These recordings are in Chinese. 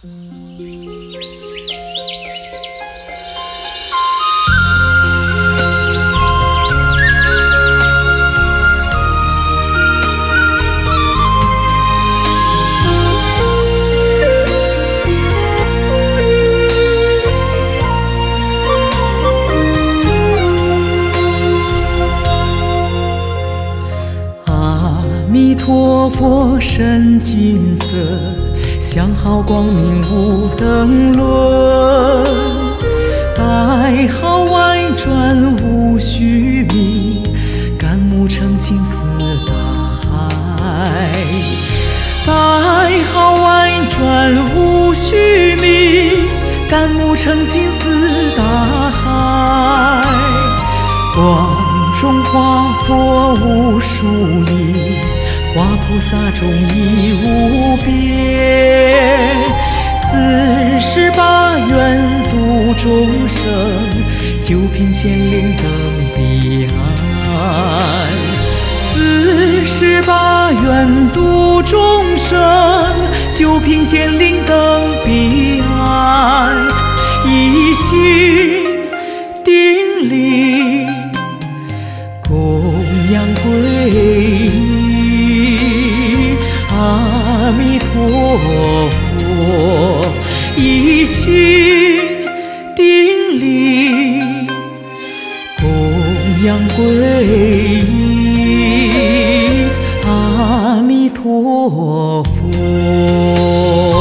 阿弥陀佛，身金色，相好光明无灯轮，白毫婉转无虚名，感目澄净似大海。白毫婉转无虚名，感目澄净似大海。光中华佛无数亿，化菩萨众亦无边。48愿度众生，九品仙灵登彼岸。48愿度众生，九品仙灵登彼岸。一心定力，供养皈依阿弥陀佛，一心定力，供养皈依阿弥陀佛。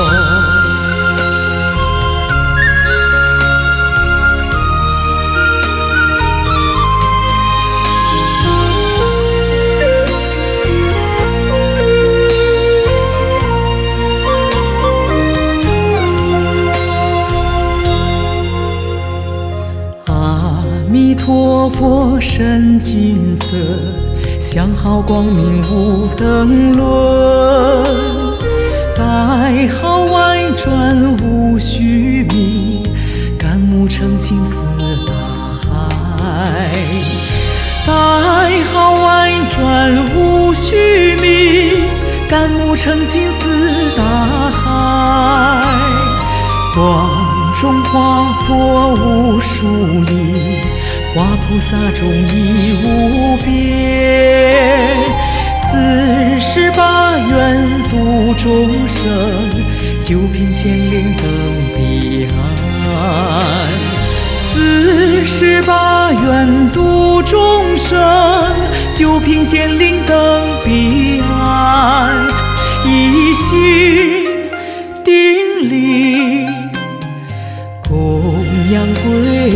阿弥陀佛，身金色，相好光明无灯轮，白毫婉转无虚名，感目澄净似大海。白毫婉转无虚名，感目澄净似大海。光中华佛无数亿，化菩萨众亦无边。48愿度众生，九品仙灵登彼岸。48愿度众生，九品仙灵登彼岸。一心定力，供养皈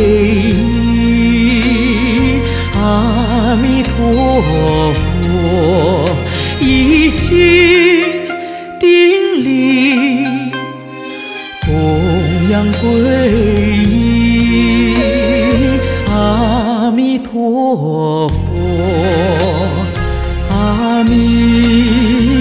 依阿弥陀佛，一心定力，供养皈依阿弥陀佛，阿弥